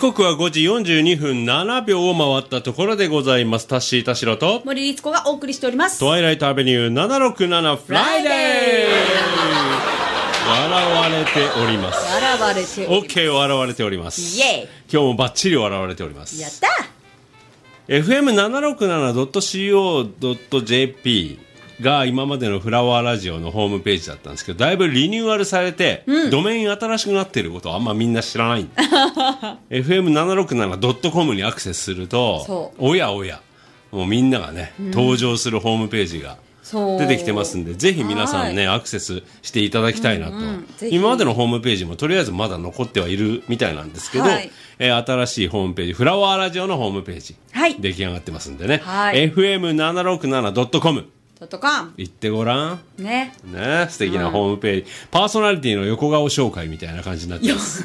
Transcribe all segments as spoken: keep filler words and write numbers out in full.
刻はごじよんじゅうにふんななびょうを回ったところでございます。タッシー田代と森律子がお送りしております。 トワイライトアベニューななろくななフライデー。笑われております。 笑われております。 OK 笑われております。 イエー今日もバッチリ笑われております。 ーやったエフエムななろくななドットシーオードットジェーピー が今までのフラワーラジオのホームページだったんですけど、だいぶリニューアルされて、うん、ドメイン新しくなっていることをあんまみんな知らない。エフエムななろくななドットコム にアクセスすると、おやおやもうみんながね、うん、登場するホームページが出てきてますんで、ぜひ皆さんねアクセスしていただきたいなと、うんうん、今までのホームページもとりあえずまだ残ってはいるみたいなんですけど、はい、えー、新しいホームページフラワーラジオのホームページ、はい、出来上がってますんでね、はい、エフエムななろくななドットコム 行ってごらんね。ね、素敵なホームページ、うん、パーソナリティの横顔紹介みたいな感じになってます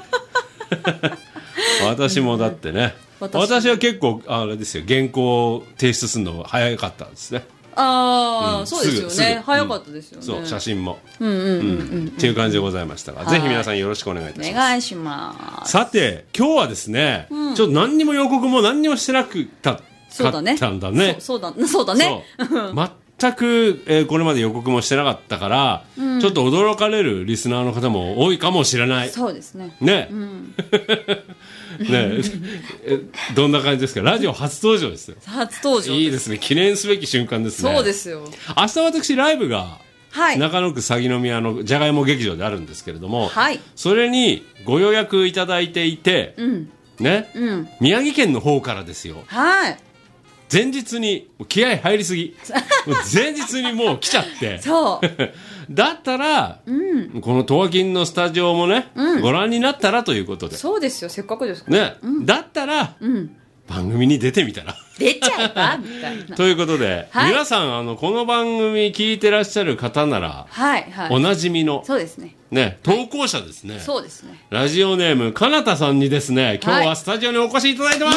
私もだってね、うん、私, 私は結構あれですよ、原稿を提出するの早かったですね。 ああ、うん、そうですよね、早かったですよね、 そう、写真もうんうんうんうん、うん、っていう感じでございましたが、ぜひ皆さんよろしくお願いいたします。 お願いします。 さて今日はですね、うん、ちょっと何にも予告も何にもしてなくたそうだね、 かったんだね。 そうだそうだね。 全く、えー、これまで予告もしてなかったから、うん、ちょっと驚かれるリスナーの方も多いかもしれない。 そうですね。 ね。 うん、 ねえ、どんな感じですか。ラジオ初登場ですよ。 初登場です。 いいですね。記念すべき瞬間ですね。 そうですよ。 明日私ライブが、 はい、 中野区鷺宮のじゃがいも劇場であるんですけれども、 はい、 それにご予約いただいていて、うん、ね、うん、宮城県の方からですよ。 はい。 前日に気合入りすぎ前日にもう来ちゃってそうだったら、うん、このトワキンのスタジオもね、うん、ご覧になったらということで。 そうですよ、せっかくですからね、うん、だったら、うん、番組に出てみたら出ちゃえばみたいなということで、はい、皆さんあのこの番組聞いてらっしゃる方なら、 はいはい、 おなじみのそうですね、 ね、投稿者ですね、はい、 そうですね、 ラジオネームかなたさんにですね、今日はスタジオにお越しいただいてます、はい、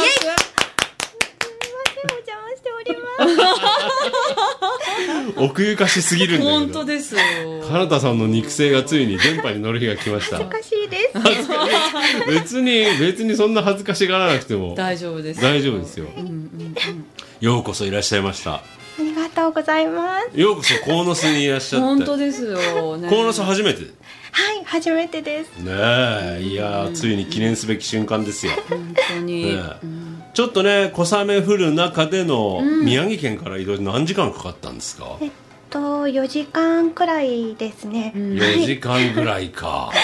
奥ゆかしすぎるんだけど。 本当ですよ。 かなたさんの肉声がついに電波に乗る日が来ました。 恥ずかしいです。 別に別にそんな恥ずかしがらなくても大丈夫です。 大丈夫ですよ。うんうんうん、ようこそいらっしゃいました。 ありがとうございます。 ようこそ鴻巣にいらっしゃって。 本当ですよ、ね。 鴻巣初めて。 はい、初めてです。 ねえ、いや、うん、ついに記念すべき瞬間ですよ。 本当に。 ね、うん、ちょっとね、小雨降る中での宮城県から移動何時間かかったんですか。 えっとよじかんくらいですね。 うん、よじかんぐらいか。はい、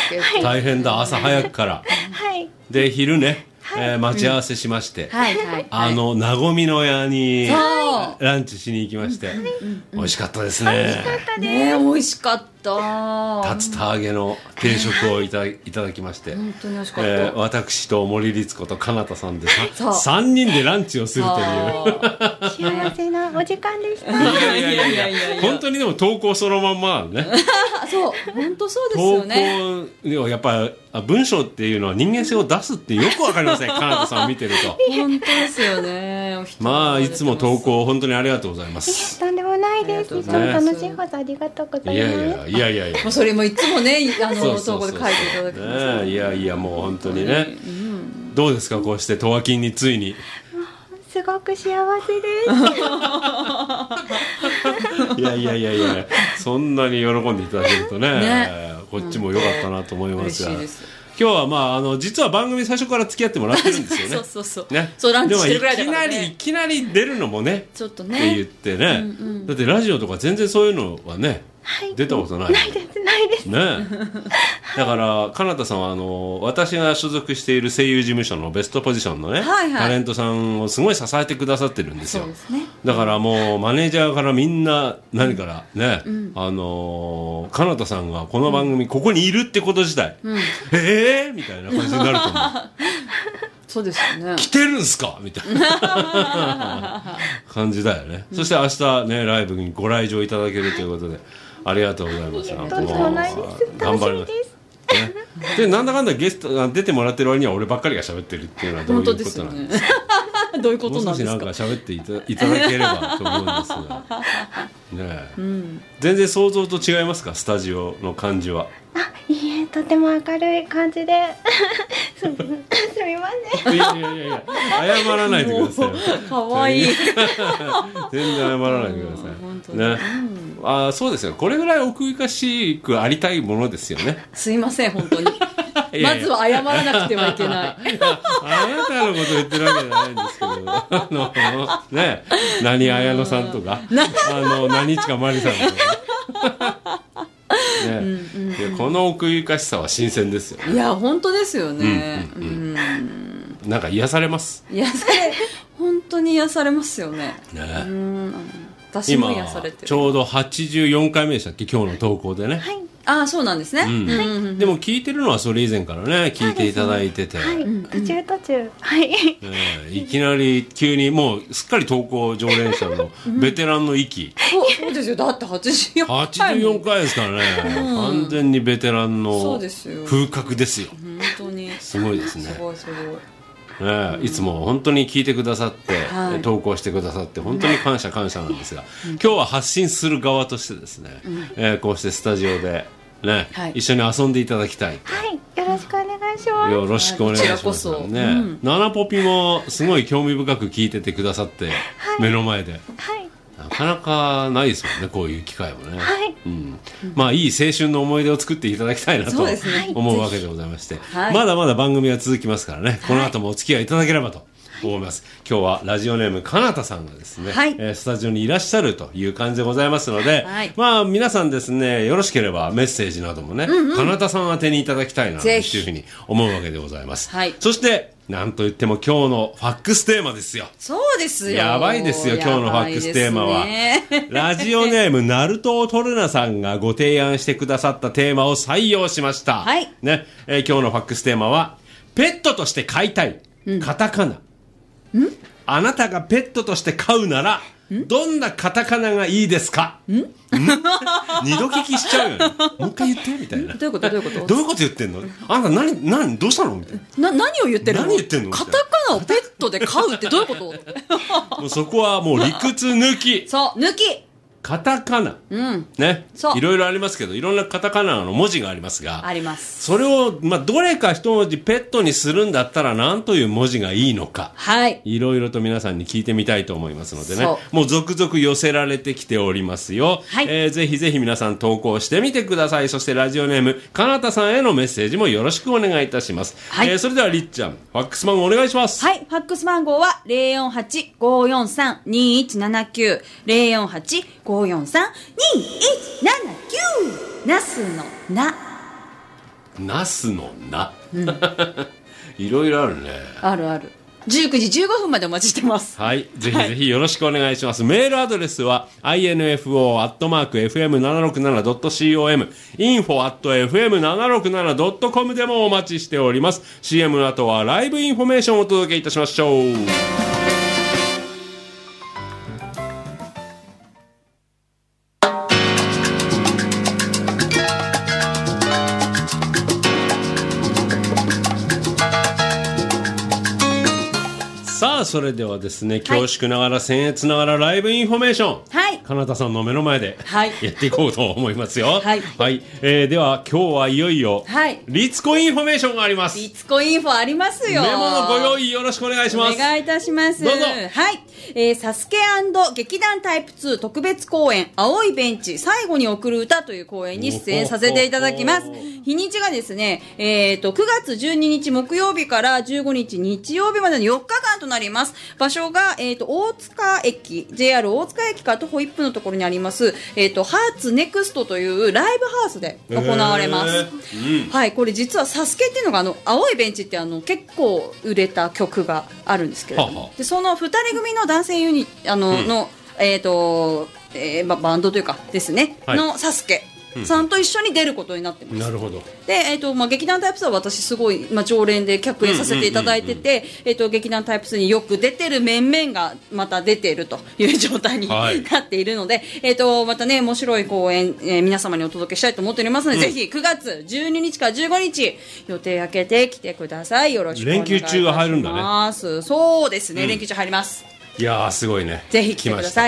大変だ、朝早くから。 はい。 で昼ね。はい、えー、待ち合わせしまして、 うん、はいはいはい、 あのなごみの屋にランチしに行きまして、美味しかったですね。 美味しかったです。 ね、美味しかった。 竜田揚げの定食をいただいただきまして、 本当に美味しかった。 えー、私と森律子とかなたさんでさんにんでランチをするという幸せなお時間でした。 いやいやいやいやいや本当にでも投稿そのまんまなのね。 そう本当そうですよね。 投稿ではやっぱり文章っていうのは人間性を出すってよくわかりません。かなたさんを見てると本当ですよね。 まあいつも投稿本当にありがとうございます。 とんでもないです。いつも楽しいことありがとうございます。いやいやいやいやいや、 もうそれもいつもね、あの投稿で書いていただきます、 ね、いやいやもう本当にね、うん、どうですか、こうしてトワキンについに。 すごく幸せですいやいやいやいや、そんなに喜んでいただけると ね, ねこっちも良かったなと思いますが、うん、嬉しいです。今日はまああの実は番組最初から付き合ってもらってるんですよね。 そうそうそう、 ね、 そうランチしてるぐらいだからね。 でもいきなりいきなり出るのもねちょっとねって言ってね、うんうん、だってラジオとか全然そういうのはね、はい、出たことない。 ないですないです。 ね、だからかなたさんはあの私が所属している声優事務所のベストポジションのね、はいはい、タレントさんをすごい支えてくださってるんですよ。 そうですね。 だからもうマネージャーからみんな何からね、うん、あのかなたさんがこの番組、うん、ここにいるってこと自体、うん、えーみたいな感じになると思う。 そうですよね。 来てるんすかみたいな感じだよね、うん、そして明日ねライブにご来場いただけるということでありがとうございます。 とんでもないです。 頑張ります、ね、でなんだかんだゲストが出てもらってる割には俺ばっかりが喋ってるっていうのはどういうことなんですか。 どういうことなんですか。 もう少しなんか喋ってい た, いただければと思うんですが、ね、うん、全然想像と違いますか、スタジオの感じは。 あ、いいえ、とても明るい感じですみません。 いやいやいやいや、謝らないでくださいよ。 かわいい。 全然謝らないでください。 本当にね、あ、そうですよ。これぐらい奥ゆかしくありたいものですよね。 すいません本当に。 いやいやまずは謝らなくてはいけない。 あなたのこと言ってるわけじゃないんですけど、あのね、何綾乃さんとか、あの何近まりさんとか。ね、うんうんうん、いやこの奥ゆかしさは新鮮ですよね。 いや本当ですよね、うんうんうんうん、なんか癒されます。 癒され本当に癒されますよね。 ね、 うん、私も癒されてる。 今ちょうどはちじゅうよんかいめでしたっけ、今日の投稿でね。 はい、 ああそうなんですね、うんはいうんうん、 でも聞いてるのはそれ以前からね聞いていただいてて、 はい、途中途中、はい、 えー、いきなり急にもうすっかり投稿常連者のベテランの域、 そうそうですよ。だってはちじゅうよんかいはちじゅうよんかいですからね、うん、完全にベテランの風格ですよ。 本当にすごいですね。 すごいすごい。 ね、いつも本当に聞いてくださって、はい、投稿してくださって本当に感謝感謝なんですが、うん、今日は発信する側としてですね、うんえー、こうしてスタジオで、ねはい、一緒に遊んでいただきたい。 はい、よろしくお願いします。 よろしくお願いします、ねうん、ナナポピもすごい興味深く聞いててくださって、はい、目の前で、はい、なかなかないですもんね、こういう機会もね、はいうん、まあいい青春の思い出を作っていただきたいなと思うわけでございまして、はい、まだまだ番組は続きますからね、この後もお付き合いいただければと思います。今日はラジオネームかなたさんがですね、はいえー、スタジオにいらっしゃるという感じでございますので、はい、まあ皆さんですねよろしければメッセージなどもね、うんうん、かなたさん宛てにいただきたいなというふうに思うわけでございます、はい、そしてなんといっても今日のファックステーマですよ。 そうですよ。 やばいですよ今日のファックステーマは、ラジオネームナルトトルナさんがご提案してくださったテーマを採用しました、はいねえー、今日のファックステーマはペットとして飼いたい、うん、カタカナんあなたがペットとして飼うならどんなカタカナがいいですか？んん二度聞きしちゃうよね。もう一回言ってみたいな。 どういうことどういうことどういうこと言ってんの？あんた何何どうしたのみたいな。な何を言ってるの？ 何言ってんの？ カタカナをペットで飼うってどういうこと？ もうそこはもう理屈抜き。 そう抜き。 カタカナ、うんね、いろいろありますけどいろんなカタカナの文字がありますがありますそれを、まあ、どれか一文字ペットにするんだったら何という文字がいいのか、はい、いろいろと皆さんに聞いてみたいと思いますのでねもう続々寄せられてきておりますよ、はいえー、ぜひぜひ皆さん投稿してみてください。そしてラジオネームかなたさんへのメッセージもよろしくお願いいたします、はいえー、それではりっちゃんファックス番号お願いします。 はいファックス番号は ゼロよんはち ごーよんさん にいちななきゅう ゼロよんはち ごーよんさん にいちななきゅうナスのなナスのな、うん、いろいろあるね。 あるある。じゅうくじじゅうごふんまでお待ちしてます。 はいぜひぜひよろしくお願いします、はい、メールアドレスは インフォ アットマーク エフエムななろくなな ドット コム インフォ アット エフエムななろくなな ドット コム でもお待ちしております。 シーエム の後はライブインフォメーションをお届けいたしましょう。さあそれではですね恐縮ながら僭越ながらライブインフォメーション、はい、かなたさんの目の前でやっていこうと思いますよ。はい、はいえー、では今日はいよいよ、はい、リツコインフォメーションがあります。 リツコインフォありますよ。 メモのご用意よろしくお願いします。 お願いいたします。 どうぞ。 はい、えー、サスケ&劇団タイプツー特別公演青いベンチ最後に送る歌という公演に出演させていただきます。日にちがですね、えー、とくがつじゅうににち木曜日からじゅうごにち日曜日までのよっかかんとなります。場所が、えー、と大塚駅 ジェイアール 大塚駅から徒歩いっぷんのところにあります、えー、とハーツネクストというライブハウスで行われます、うんはい、これ実はサスケっていうのがあの青いベンチってあの結構売れた曲があるんですけれどもははでそのふたり組の男性ユニあの、うん、の、えーとえーま、バンドというかですね、はい、のサスケさんと一緒に出ることになってます。 なるほど。 で、えーとまあ、劇団タイプスは私すごい、まあ、常連で客演させていただいてて、えーと劇団タイプスによく出てる面々がまた出ているという状態に、はい、なっているので、えーとまたね面白い公演、えー、皆様にお届けしたいと思っておりますので、うん、ぜひくがつじゅうににちからじゅうごにち予定開けてきてください。よろしくお願いいたします。 連休中が入るんだね。 そうですね、うん、連休中入ります。 いやーすごいね。 ぜひ来てください。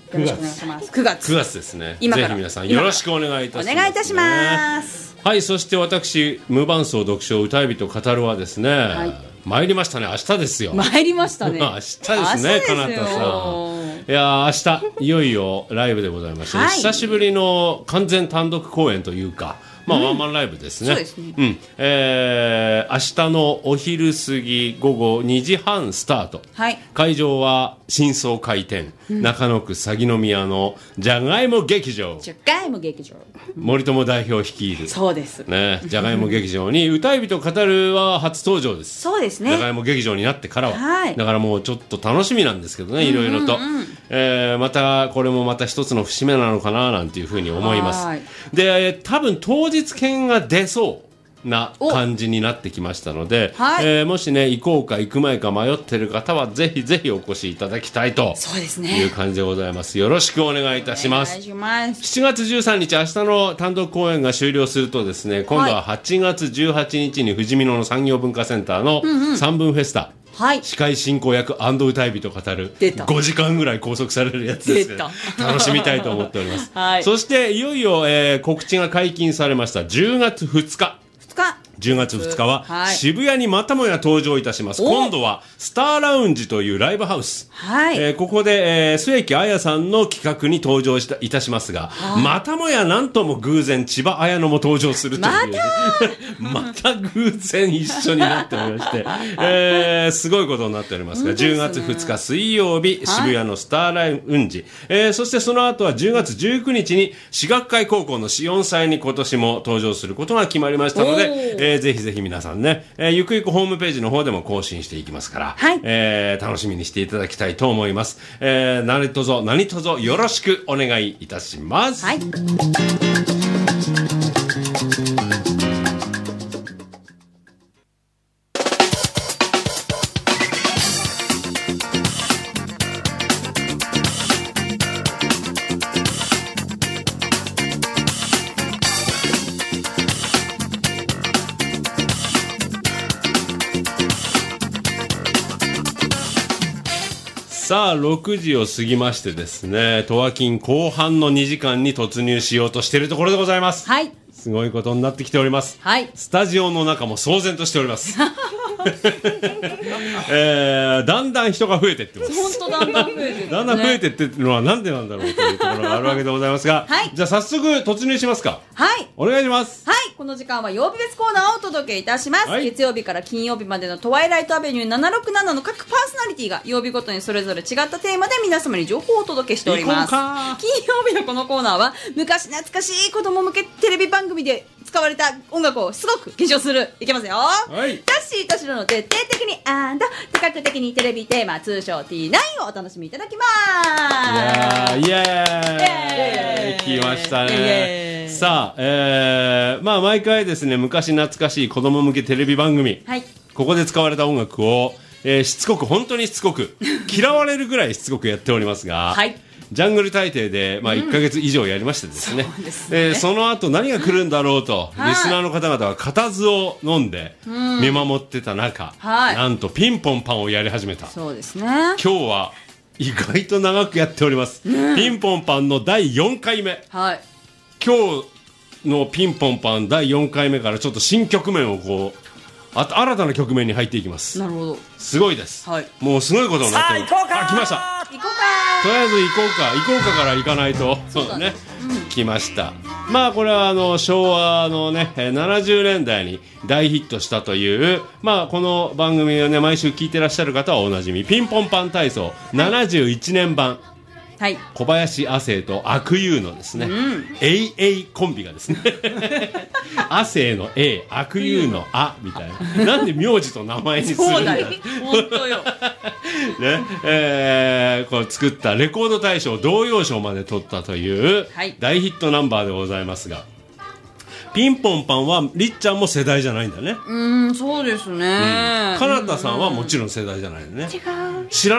よろしくお願いします。くがつくがつですね。 今からぜひ皆さんよろしくお願いいたします、ね、 お願いいたします。 はい、そして私無伴奏読書歌い人語るはですね、はい、参りましたね。明日ですよ。 参りましたね。 明日ですね、かなたさん。いや明日いよいよライブでございまして、はい、久しぶりの完全単独公演というか、まあ、うん、ワンマンライブですね。 そうですね。 うん、えー、明日のお昼過ぎ午後にじはんスタート。はい、会場は新装開店、うん、中野区鷺宮のじゃがいも劇場。 じゃがいも劇場。 森友代表率いる。 そうです。 ね、じゃがいも劇場に歌い人語るは初登場です。 そうですね。 じゃがいも劇場になってからは。 はい。 だからもうちょっと楽しみなんですけどね、いろいろと。うんうんうん、えー、またこれもまた一つの節目なのかななんていうふうに思います。はい。で、多分当日券が出そうな感じになってきましたので、はい、えー、もしね行こうか行く前か迷ってる方はぜひぜひお越しいただきたいという感じでございます。よろしくお願いいたします。 お願いします。 しちがつじゅうさんにち明日の単独公演が終了するとですね、今度ははちがつじゅうはちにちにふじみのの産業文化センターのさんぶんフェスタ、はい、司会進行役歌い人語るごじかんぐらい拘束されるやつですけど楽しみたいと思っております、はい、そしていよいよ、えー、告知が解禁されましたじゅうがつふつかじゅうがつふつかは渋谷にまたもや登場いたします。今度はスターラウンジというライブハウス、はい、えー、ここで、えー、末木彩さんの企画に登場したいたしますが、またもやなんとも偶然千葉彩乃も登場するというまたまた偶然一緒になっておりまして、えー、すごいことになっておりますが、じゅうがつふつか水曜日、渋谷のスターラウンジ、えー、そしてその後はじゅうがつじゅうくにちに私学会高校のしよん祭に今年も登場することが決まりましたので、えー、ぜひぜひ皆さんね、えー、ゆくゆくホームページの方でも更新していきますから、はい、えー、楽しみにしていただきたいと思います。えー、何卒何卒よろしくお願いいたします。はい、さあろくじを過ぎましてですね、トワキン後半のにじかんに突入しようとしているところでございます。はい、すごいことになってきております。はい、スタジオの中も騒然としておりますえー、だんだん人が増えていってます。 本当だんだん増えてる、ね、 だんだん増えていってるのはなんでなんだろうというところがあるわけでございますが、はい、じゃあ早速突入しますか。はい、お願いします。 はい、この時間は曜日別コーナーをお届けいたします、はい、月曜日から金曜日までのトワイライトアベニューななろくななの各パーソナリティが曜日ごとにそれぞれ違ったテーマで皆様に情報をお届けしております。金曜日のこのコーナーは昔懐かしい子供向けテレビ番組で使われた音楽をすごく検証する。いけますよ。はい、タッシーとしろの徹底的にアンド多角的にテレビテーマ通称 ティーナイン をお楽しみいただきます。 いやーイエーイ、来ましたね。さあ、えー、まあ毎回ですね、昔懐かしい子供向けテレビ番組、はい、ここで使われた音楽を、えー、しつこく本当にしつこく嫌われるぐらいしつこくやっておりますが、はい、ジャングル大帝で、まあ、いっかげつ以上やりましてですね、うん、 そ, ね、えー、その後何が来るんだろうとリスナーの方々は固唾を飲んで見守ってた中、うん、なんとピンポンパンをやり始めた。 そうですね、 今日は意外と長くやっております、うん、ピンポンパンのだいよんかいめ、はい、今日のピンポンパンだいよんかいめからちょっと新局面をこうあ新たな局面に入っていきます。 なるほど、 すごいです、はい、もうすごいことになってる。 さあ行こうか。 あ、来ました。 行こうか。 とりあえず行こうか行こうかから行かないと。 そうだね、うん、 来ました。まあこれはあの昭和のねななじゅうねんだいに大ヒットしたという、まあこの番組をね毎週聞いてらっしゃる方はおなじみピンポンパン体操ななじゅういちねんばん、はい、小林亜生と阿久悠のですね、うん、エイエイコンビがですね亜生の A 阿久悠のあみたいな、なんで名字と名前にするんだ。 そうだよ、本当よね、えー、こう作ったレコード大賞童謡賞まで取ったという大ヒットナンバーでございますが、ピンポンパンはりっちゃんも世代じゃないんだね。 うーん、そうですね、 うん、かなたさんはもちろん世代じゃないよね。違う。知らない？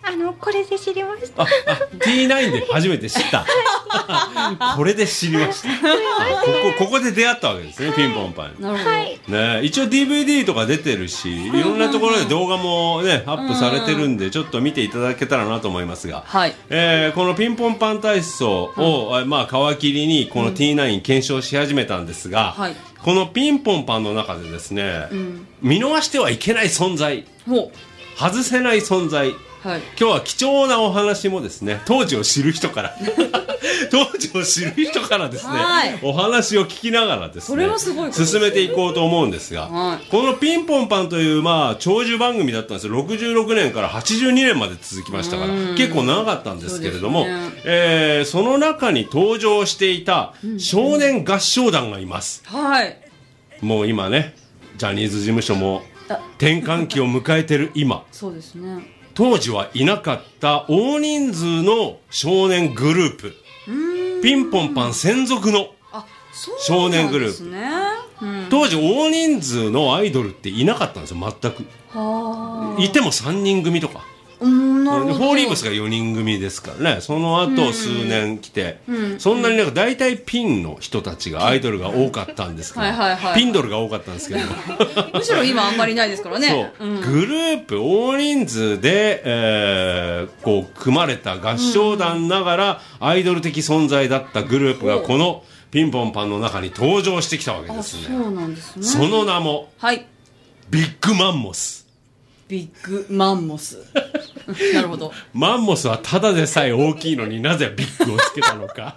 あのこれで知りました。 ああ ティーナイン で初めて知ったこれで知りましたここ、ここで出会ったわけですね、ピンポンパンに。 なるほど、 ね、一応 ディーブイディー とか出てるし、いろんなところで動画もねアップされてるんで、ちょっと見ていただけたらなと思いますが、 はいえーこのピンポンパン体操を、うん、まあ、皮切りにこの ティーナイン 検証し始めたんですが、 はい、 このピンポンパンの中でですね、うん、見逃してはいけない存在、外せない存在、はい、今日は貴重なお話もですね、当時を知る人から当時を知る人からですね、はい、お話を聞きながらですね、それはすごいこと進めていこうと思うんですが、はい、このピンポンパンという、まあ、長寿番組だったんですよ。ろくじゅうろくねんからはちじゅうにねんまで続きましたから結構長かったんですけれども、 そ,、ねえー、その中に登場していた少年合唱団がいます、うんうん、はい、もう今ねジャニーズ事務所も転換期を迎えてる今そうですね、 当時はいなかった大人数の少年グループ、ピンポンパン専属の少年グループ、ね、うん、当時大人数のアイドルっていなかったんですよ、全く。いてもさんにん組とか、うん、なるほど。フォーリーブスがよにん組ですからね。その後数年来て、うん、そんなになんか大体ピンの人たちがアイドルが多かったんですけどはいはい、はい、ピンドルが多かったんですけどむしろ今あんまりないですからね。 そう、うん、グループ大人数で、えー、こう組まれた合唱団ながらアイドル的存在だったグループがこのピンポンパンの中に登場してきたわけですね。 そうなんですね。 その名も、はい、ビッグマンモス。 ビッグマンモスなるほど。 マンモスはただでさえ大きいのになぜビッグをつけたのか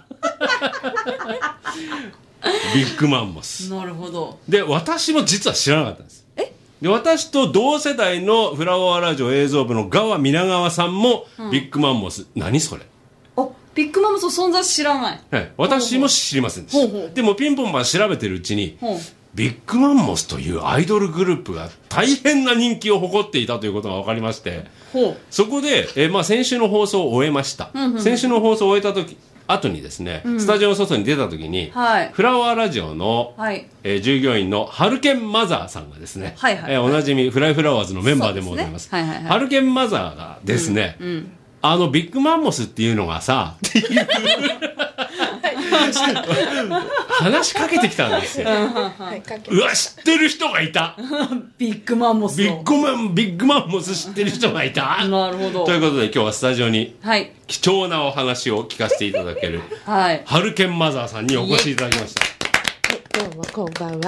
ビッグマンモス。 なるほど。 で、私も実は知らなかったんです。えで、私と同世代のフラワーラジオ映像部の川皆川さんも、うん、ビッグマンモス何それ、 あ、ビッグマンモスの存在知らない、 はい、私も知りませんでした。ほうほう。でもピンポンパン調べてるうちに、ほう、ビッグマンモスというアイドルグループが大変な人気を誇っていたということが分かりまして、ほう、そこで、えーまあ、先週の放送を終えました、うんうん、先週の放送を終えた時後にですね、うん、スタジオの外に出た時に、はい、フラワーラジオの、はい、えー、従業員のハルケンマザーさんがですね、はいはいはい、えー、おなじみフライフラワーズのメンバーでもございます、ね、はいはいはい、ハルケンマザーがですね、うんうん、あのビッグマンモスっていうのがさっていう話しかけてきたんですよ。うわ、知ってる人がいたビッグマンモスビッグマンビッグマンモス知ってる人がいたなるほど。 ということで今日はスタジオに貴重なお話を聞かせていただける、はい、ハルケンマザーさんにお越しいただきました。 どうもこんばんは。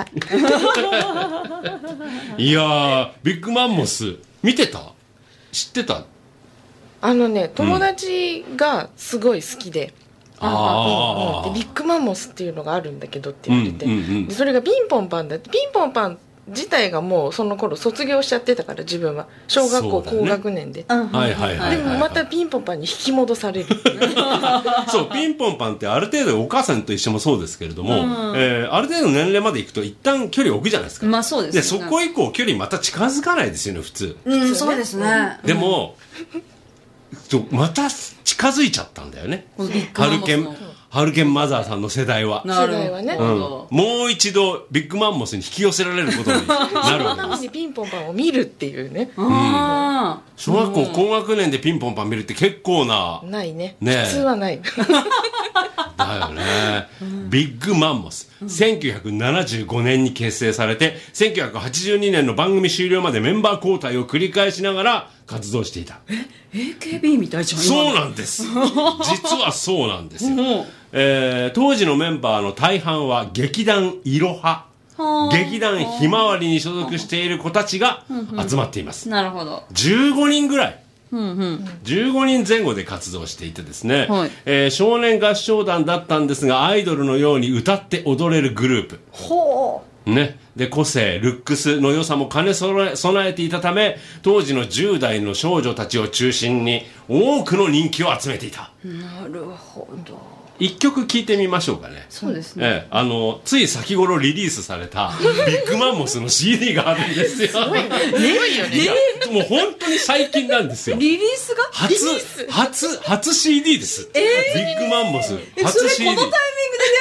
いやー、ビッグマンモス見てた？知ってた？ あのね、友達がすごい好きで、うん、あでビッグマンモスっていうのがあるんだけどって言ってて、うんうんうん、でそれがピンポンパンだって。ピンポンパン自体がもうその頃卒業しちゃってたから、自分は小学校高学年で、でもまたピンポンパンに引き戻されるっていうそう、ピンポンパンってある程度お母さんと一緒もそうですけれども、うん、えー、ある程度の年齢までいくと一旦距離を置くじゃないですか。 まあそうですね。でそこ以降距離また近づかないですよね普通。 うん、そうですね。 でも、うん、また近づいちゃったんだよね、ハルケンハルケンマザーさんの世代は。 世代はね、 うん、もう一度ビッグマンモスに引き寄せられることになるわけです。そのためにピンポンパンを見るっていうね、 うん、小学校高学年でピンポンパン見るって結構なないね、ね、普通はないだよね。ビッグマンモス、うん、せんきゅうひゃくななじゅうごねんに結成されてせんきゅうひゃくはちじゅうにねんの番組終了までメンバー交代を繰り返しながら活動していた。 え エーケービー みたいじゃん。 そうなんです実はそうなんですよ、えー、当時のメンバーの大半は劇団いろは、劇団ひまわりに所属している子たちが集まっています。 なるほど。 じゅうごにんぐらい、うんうん、じゅうごにんぜん後で活動していてですね、はい、えー、少年合唱団だったんですがアイドルのように歌って踊れるグループ。ほう、ね、で個性ルックスの良さも兼ね備え、備えていたため当時のじゅう代の少女たちを中心に多くの人気を集めていた。 なるほど。 一曲聴いてみましょうかね。 そうですね、 ええ、あのつい先頃リリースされたビッグマンモスの シーディー があるんですよ。すごいね。ね、もう本当に最近なんですよ。 リリースが初初初 シーディー です、えー、ビッグマンモス初 シーディー。 それこのタイミングで出るのす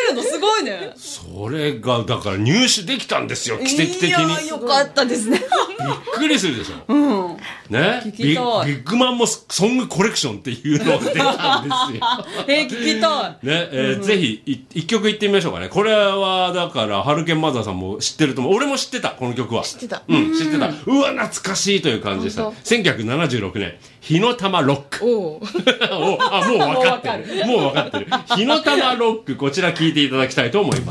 ごいね。 それがだから入手できたんですよ、奇跡的に。いやよかったですね。 びっくりするでしょ。 うん。 ね、 聞きたい。 ビッ、ビッグマンモスソングコレクションっていうのが出たんですよ。 えー、聞きたい。ね、えーうん、ぜひ一曲いってみましょうかね。これはだからハルケンマザーさんも知ってると思う。俺も知ってた、この曲は。 知ってた。 うん、知ってた。うわ、懐かしいという感じでした。せんきゅうひゃくななじゅうろくねん、火の玉ロック。 おおあ、もう分かってる。もう分かってる。火の玉ロック、こちら聴いていただきたいと思います。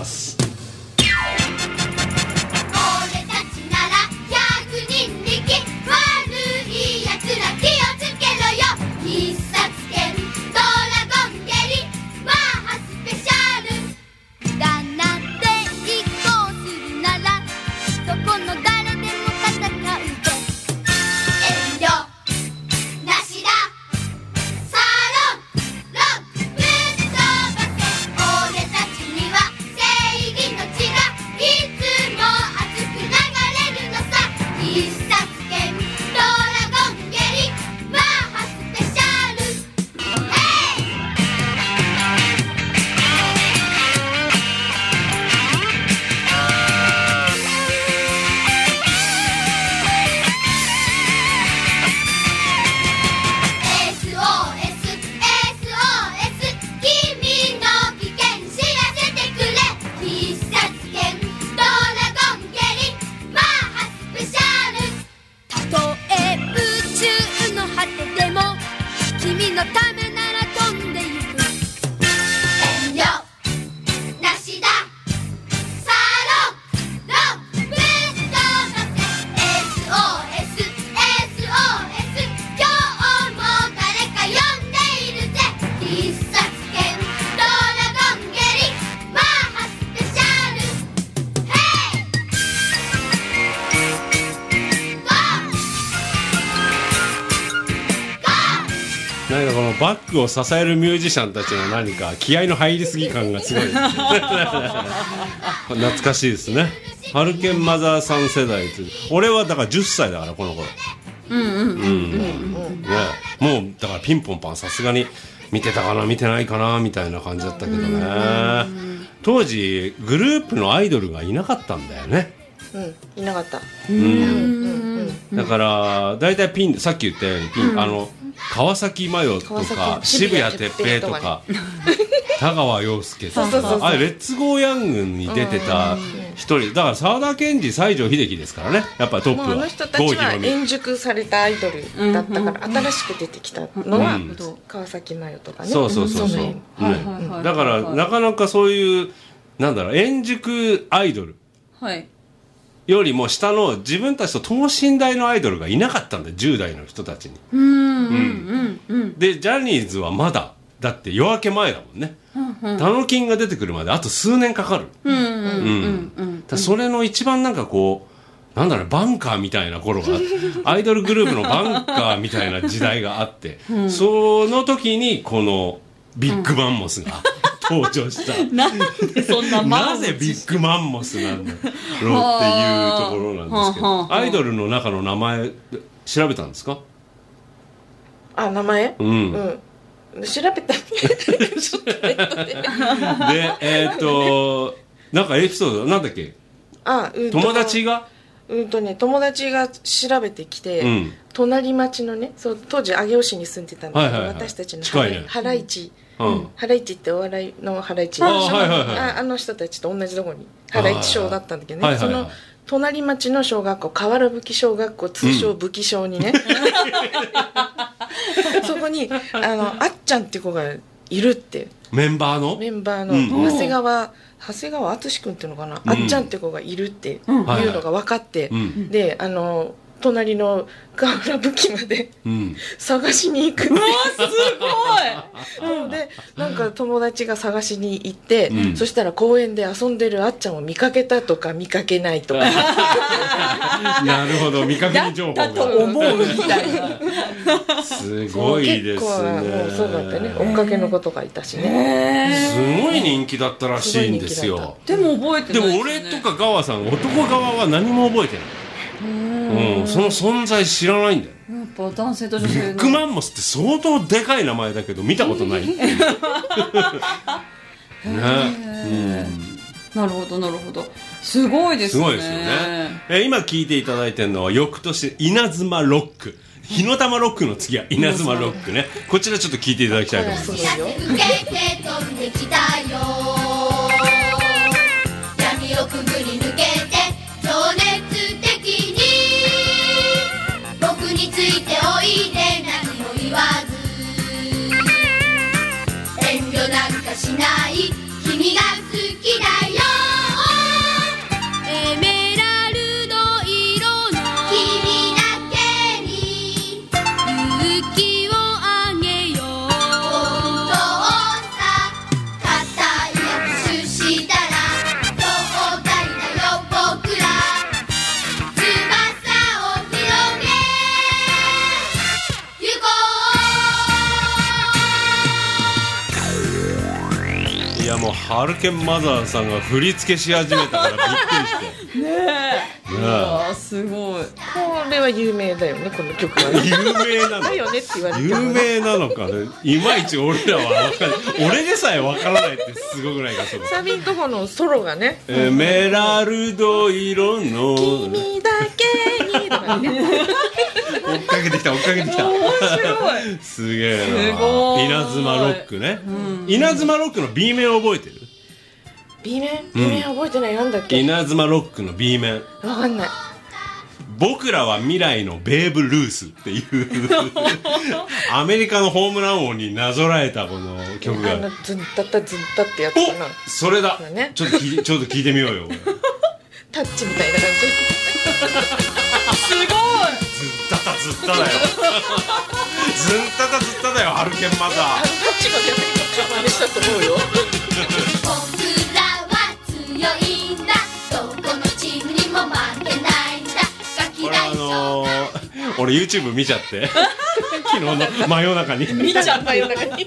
なんかこのバックを支えるミュージシャンたちの何か気合の入りすぎ感がすごいですね。懐かしいですね。ハルケンマザーさん世代って、俺はだからじゅっさいだからこの頃。うんうんうんうんうんね、もうだからピンポンパンさすがに見てたかな見てないかなみたいな感じだったけどね。当時グループのアイドルがいなかったんだよね。 うん、いなかった。 うん、だから大体ピン、さっき言ったようにピン、うん、あの川崎麻世とか渋谷哲平とか田川陽介とか、あれレッツゴーヤングに出てた一人だから、沢田研二、西城秀樹ですからね、やっぱりトップは。 あの人たちは円熟されたアイドルだったから、新しく出てきたのは川崎麻世とかね。 そうそうそうそう、だからなかなかそういうなんだろう、円熟アイドル、はいよりも下の自分たちと等身大のアイドルがいなかったんだよ、じゅう代の人たちに。うんうんうん、でジャニーズはまだだって夜明け前だもんね、うんうん、タノキンが出てくるまであと数年かかる。それの一番なんかこうなんだろう、バンカーみたいな頃がアイドルグループのバンカーみたいな時代があって、うん、その時にこのビッグマンモスが、うん登場した。 なんでそんななぜビッグマンモスなんだろうっていうところなんですけど、アイドルの中の名前調べたんですか？ あ、名前？うん、うん、調べた。ちょっとネットで。で、 えーっとなんかエピソードなんだっけ？あ、うん、友達がうんとね、友達が調べてきて、うん、隣町のね、そう当時上尾市に住んでたんだけど、はいはいはい、私たちの原、ね、原市、うん、原市ってお笑いの原市、あ、はいはいはい、あ, あの人たちと同じところに原市小だったんだけどね、はいはいはい、その隣町の小学校、河原吹小学校、通称吹小にね、うん、そこにあのあっちゃんって子がいるって、 メンバーのメンバーの、うん、長谷川長谷川敦君っていうのかな、うん、あっちゃんって子がいるっていうのが分かって、うん、であの隣の河原吹まで、うん、探しに行くって、うわすごいでなんか友達が探しに行って、うん、そしたら公園で遊んでるあっちゃんを見かけたとか見かけないとかなるほど、見かけ情報がだと思うみたいなすごいですね。結構もうそうだったね、追っかけの子とかいたしね、 すごい人気だったらしいんですよ。 でも覚えてないですね。 でも俺とかガワさん、男側は何も覚えてない。うん、その存在知らないんだよ。 やっぱ男性と女性のビッグマンモスって相当でかい名前だけど見たことないっていうね、うんなるほどなるほど、すごいですね。 すごいですよね。え今聞いていただいてるのは翌年稲妻ロック、火の玉ロックの次は稲妻ロックね。こちらちょっと聞いていただきたいと思います。 受けて飛んできたよ、闇をくぐり抜けて情熱的に僕についておいで、何も言わず遠慮なんかしない君が好きだよ、エメラルド色の君だけに勇気をあげよう、本当さ固い握手したら兄弟だよ僕ら、翼を広げ行こう。 いやもうハルケンマザーさんが振り付けし始めたからびっくりしてねえ、いやーすごい。 これは有名だよね、この曲はね。 有名なのだよねって言われて有もね。 名なのかね、いまいち俺らは分かんない。俺でさえ分からないってすごくないかそのサビんとこのソロがね、 エメラルド色の君だけにとかね。 追っかけてきた追っかけてきた。 面白い。 すげえすな。 ごい稲妻ロックね。稲妻ロックの B 面覚えてる？ B 面 B 面覚えてない、なんだっけ。 稲妻ロックの B 面。 わかんない。 僕らは未来のベーブ・ルースっていうアメリカのホームラン王になぞらえたこの曲あのが、 ズンタッタズンタってやつかな。 おそれだ、 ねちょっと聞いちょっと聞いてみようよ。 タッチみたいな感じ。 すごい。 ずったたずっただよ。ずったたずっただよ、ハルケンマザあのタッチが逆に真似したと思うよ。 僕らは強いんだ、どこのチームにも負けないんだ、ガー。これあキ大将のー、俺 YouTube 見ちゃって昨日の真夜中に見ちゃったよ。 昨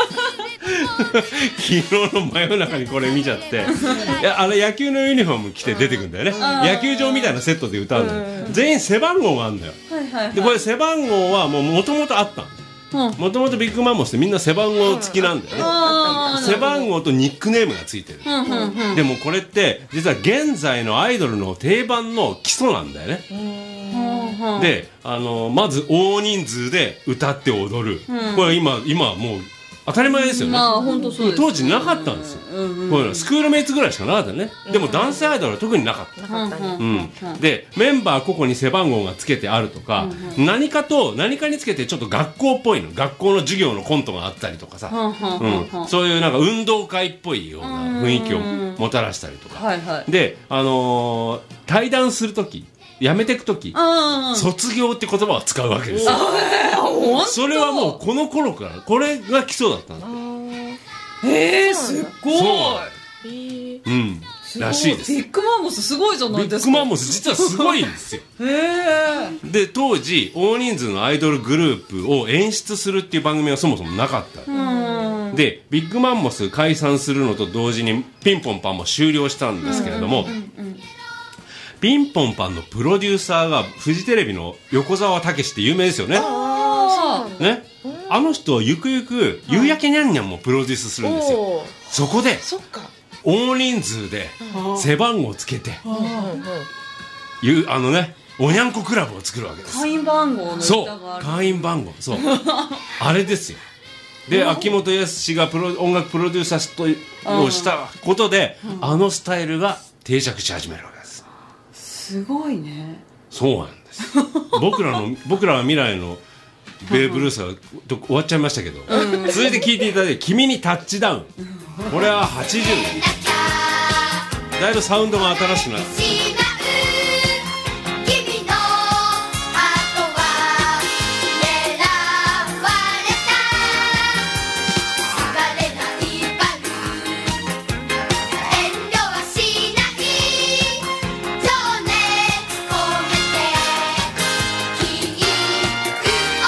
日の真夜中にこれ見ちゃっていやあれ野球のユニフォーム着て出てくんだよね。野球場みたいなセットで歌うんだよ。全員背番号があるんだよ。 はいはいはい。 でこれ背番号はもともとあったの。 うんもともとビッグマンモスってみんな背番号付きなんだよね。 あー背番号とニックネームがついてる。 うんうんうん。 でもこれって実は現在のアイドルの定番の基礎なんだよね。 うん、 で、あのまず大人数で歌って踊る、 うんこれ今今はもう当たり前ですよね。 まあ本当そうです。 当時なかったんですよ、 うんうんこういうのスクールメイツぐらいしかなかったよね、でも男性アイドルは特になかった、 なかったね。 うんでメンバー個々に背番号がつけてあるとか、何かと何かにつけてちょっと学校っぽいの、学校の授業のコントがあったりとかさ、 はんはんはんはんうん、そういうなんか運動会っぽいような雰囲気をもたらしたりとか、 はいはい。 で、あのー対談するときやめていくとき、 ああ、 卒業って言葉を使うわけですよ。 ほんとそれはもうこの頃からこれが基礎だったんだ。 えー、すっごい。 そうえーうんらしいです。 ビッグマンモスすごいじゃないビですか。 ッグマンモス実はすごいんですよ。 へえ。 で当時大人数のアイドルグループを演出するっていう番組はそもそもなかった。 うん。 でビッグマンモス解散するのと同時にピンポンパンも終了したんですけれども、ピンポンパンのプロデューサーがフジテレビの横澤武史って有名ですよね。 あね、あの人はゆくゆく夕焼けにゃんにゃんもプロデュースするんですよ。 おーそこでそっか。 大人数で背番号をつけてうんうんいうあのねおにゃんこクラブを作るわけです。 会員番号のそう歌がある。 会員番号そうあれですよ。で秋元康がプロ音楽プロデューサーとをしたことで、あのスタイルが定着し始めるわけです。 すごいね。 そうなんです僕らの僕らは未来のベーブ・ルースはと終わっちゃいましたけど、続いて聴いていただいて「君にタッチダウン」これははちじゅうねんだいぶサウンドが新しくなって違う君の後は狙われた疲れないバル遠慮はしない情熱込めてキークオ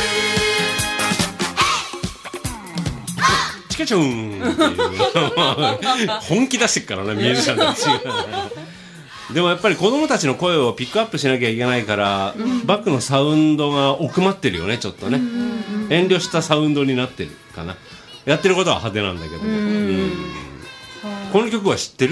フチカチョーンっていう本気出してっからなミュージシャンたちがでもやっぱり子供たちの声をピックアップしなきゃいけないから、バックのサウンドが奥まってるよねちょっとね、遠慮したサウンドになってるかな。やってることは派手なんだけども、うんこの曲は知ってる？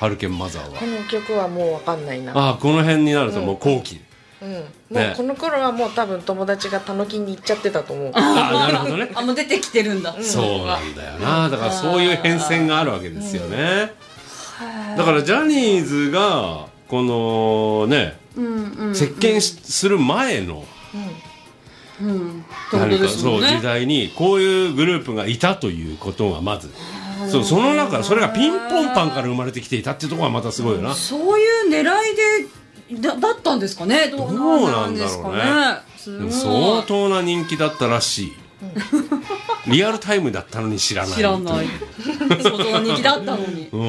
ハルケンマザーは。 この曲はもう分かんないな。 ああ、この辺になるともう後期、 うん、もねうこの頃はもう多分友達がたのきに行っちゃってたと思う。 ああ、なるほどね。 あ、もう出てきてるんだ。 そうなんだよな。だからそういう変遷があるわけですよね。だからジャニーズがこのね、席巻する前のうん何かそう時代にこういうグループがいたということがまず、そうその中それがピンポンパンから生まれてきていたっていうところがまたすごいよな。 そういう狙いでだだったんですかね。どうなんですかね。 でも相当な人気だったらしい。リアルタイムだったのに知らない。 知らない。相当な人気だったのに。 うん。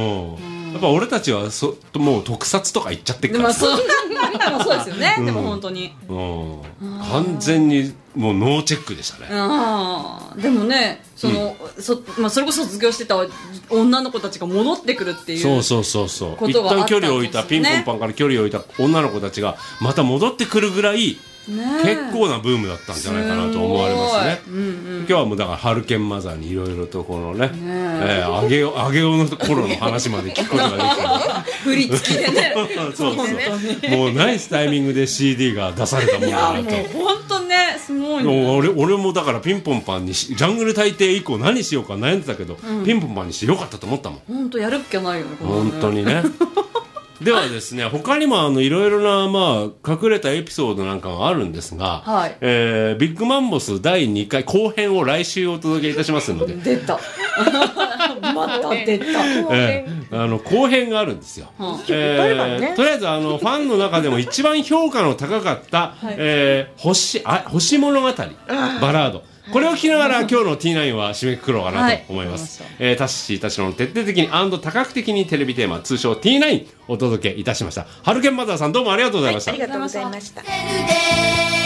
やっぱ俺たちはそもう特撮とか言っちゃってっから。 でもそう今もそうですよね。でも本当に。 うん。完全にもうノーチェックでしたね。 ああ。でもね、その、そまあそれこそ卒業してた女の子たちが戻ってくるっていう。 そうそうそうそう。一ことがあったんですよね。 旦距離を置いたピンポンパンから距離を置いた女の子たちがまた戻ってくるぐらい。 ね、 結構なブームだったんじゃないかなと思われますね。 うんうん、 今日はもうだからハルケンマザーにいろいろとこのね、ねえー、あげおあげおの頃の話まで聞くことができた。 振り付きでね。 そうそうそう。もうナイスタイミングで シーディー が出されたものだなと。 いやもう本当ねすごいね。 俺俺もだからピンポンパンにしジャングル大帝以降何しようか悩んでたけど、うん、ピンポンパンにしてよかったと思ったもん。 本当やるっきゃないよね。 本当にね。ではですね、他にもあのいろいろな、まあ、隠れたエピソードなんかがあるんですが、 はい、 えー、ビッグマンボスだいにかい後編を来週お届けいたしますので出たまた出た、 えー、あの後編があるんですよ、うんえーね、とりあえずあのファンの中でも一番評価の高かった、はいえー、星, あ星物語バラードこれを聞きながら今日の ティーナイン は締めくくろうかなと思います、はいえー、タッシーたちの徹底的に多角的にテレビテーマ通称 ティーナイン お届けいたしました。ハルケンマザーさんどうもありがとうございました、 はい、ありがとうございました。